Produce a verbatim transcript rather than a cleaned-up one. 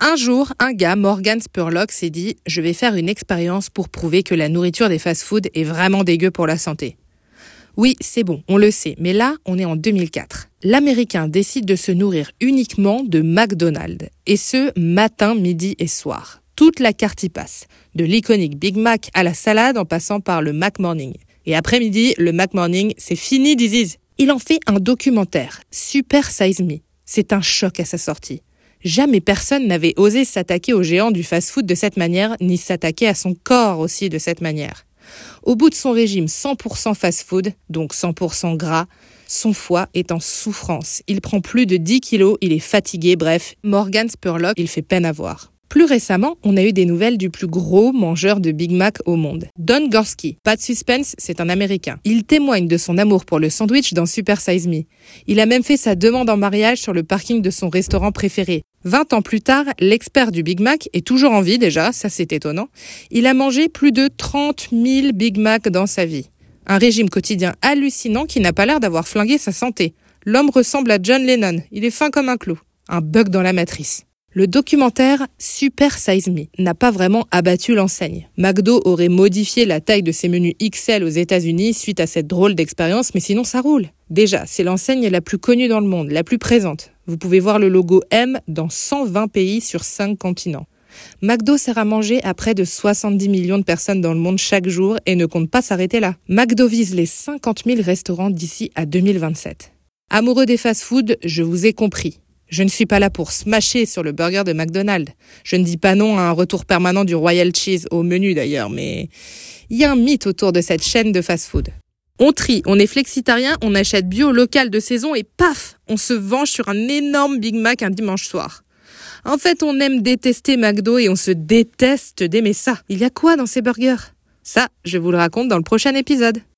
Un jour, un gars, Morgan Spurlock, s'est dit « Je vais faire une expérience pour prouver que la nourriture des fast-food est vraiment dégueu pour la santé. » Oui, c'est bon, on le sait, mais là, on est en deux mille quatre. L'Américain décide de se nourrir uniquement de McDonald's, et ce, matin, midi et soir. Toute la carte y passe, de l'iconique Big Mac à la salade en passant par le McMorning. Et après-midi, le McMorning, c'est fini, disease. Il en fait un documentaire, Super Size Me. C'est un choc à sa sortie. Jamais personne n'avait osé s'attaquer aux géants du fast-food de cette manière, ni s'attaquer à son corps aussi de cette manière. Au bout de son régime cent pour cent fast-food, donc cent pour cent gras, son foie est en souffrance. Il prend plus de dix kilos, il est fatigué, bref, Morgan Spurlock, il fait peine à voir. Plus récemment, on a eu des nouvelles du plus gros mangeur de Big Mac au monde. Don Gorski. Pas de suspense, c'est un Américain. Il témoigne de son amour pour le sandwich dans Super Size Me. Il a même fait sa demande en mariage sur le parking de son restaurant préféré. Vingt ans plus tard, l'expert du Big Mac est toujours en vie déjà, ça c'est étonnant. Il a mangé plus de trente mille Big Mac dans sa vie. Un régime quotidien hallucinant qui n'a pas l'air d'avoir flingué sa santé. L'homme ressemble à John Lennon, il est fin comme un clou. Un bug dans la matrice. Le documentaire Super Size Me n'a pas vraiment abattu l'enseigne. McDo aurait modifié la taille de ses menus X L aux États-Unis suite à cette drôle d'expérience, mais sinon ça roule. Déjà, c'est l'enseigne la plus connue dans le monde, la plus présente. Vous pouvez voir le logo M dans cent vingt pays sur cinq continents. McDo sert à manger à près de soixante-dix millions de personnes dans le monde chaque jour et ne compte pas s'arrêter là. McDo vise les cinquante mille restaurants d'ici à deux mille vingt-sept. Amoureux des fast-foods, je vous ai compris. Je ne suis pas là pour smasher sur le burger de McDonald's. Je ne dis pas non à un retour permanent du Royal Cheese, au menu d'ailleurs, mais il y a un mythe autour de cette chaîne de fast-food. On trie, on est flexitarien, on achète bio, local, de saison et paf, on se venge sur un énorme Big Mac un dimanche soir. En fait, on aime détester McDo et on se déteste d'aimer ça. Il y a quoi dans ces burgers ? Ça, je vous le raconte dans le prochain épisode.